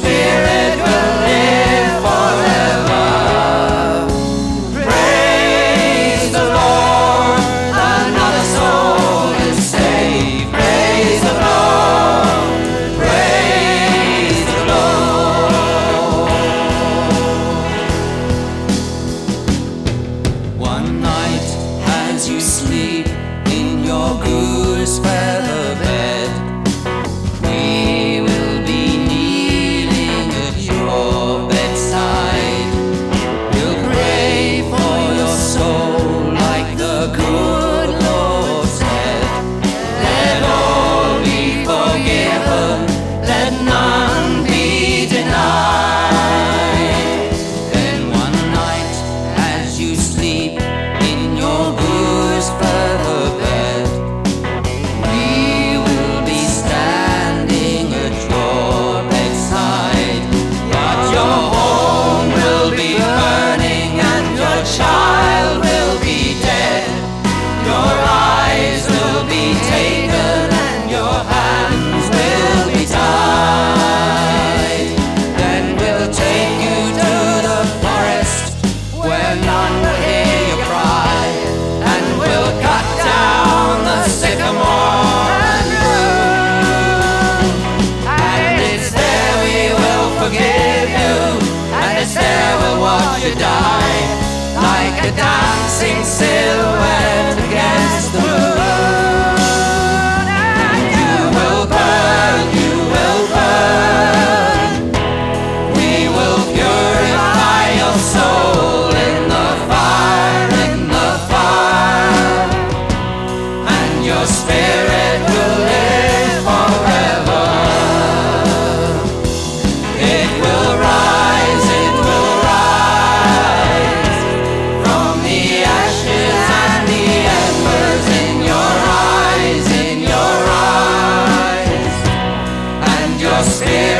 spirit will live forever. Praise the Lord, another soul is saved. Praise the Lord, praise the Lord. One night as you sleep in your goose feather bed, we will be kneeling at your bedside. We'll pray for your soul like the good Lord said. Let all be forgiven, let none be denied. Then one night as you sleep in your goose feather bed, we will be standing at your bedside. But your home will be burning and your child will be dead. Your eyes will be taken and your hands will be tied. Then we'll take you to the forest where none will hear you cry, and we'll cut down the sycamore and root. And it's there we will forgive you, and it's there we'll watch you die, like a dancing silhouette against the moon. And you will burn, you will burn. We will purify your soul in the fire, and your spirit will live forever. It will rise from the ashes and the embers in your eyes, and your spirit